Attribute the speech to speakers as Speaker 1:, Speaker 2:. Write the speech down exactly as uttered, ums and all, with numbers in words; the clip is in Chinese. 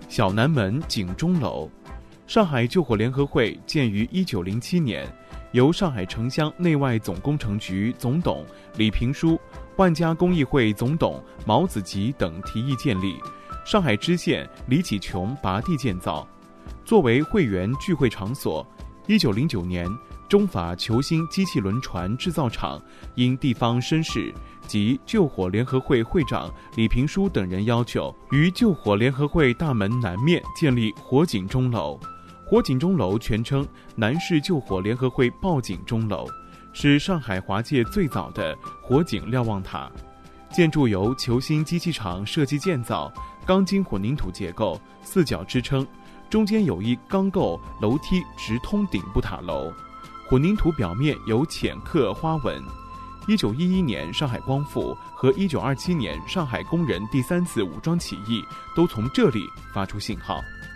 Speaker 1: 小南门景钟楼。上海救火联合会建于一九零七年，由上海城乡内外总工程局总董李平书、万家公益会总董毛子吉等提议建立，上海知县李启琼拔地建造。作为会员聚会场所，一九零九年，中法球星机器轮船制造厂因地方绅士及救火联合会会长李平书等人要求，于救火联合会大门南面建立火警钟楼。火警钟楼全称南市救火联合会报警钟楼，是上海华界最早的火警瞭望塔。建筑由球星机器厂设计建造，钢筋混凝土结构，四角支撑，中间有一钢构楼梯直通顶部塔楼，混凝土表面有浅刻花纹。一九一一年上海光复和一九二七年上海工人第三次武装起义都从这里发出信号。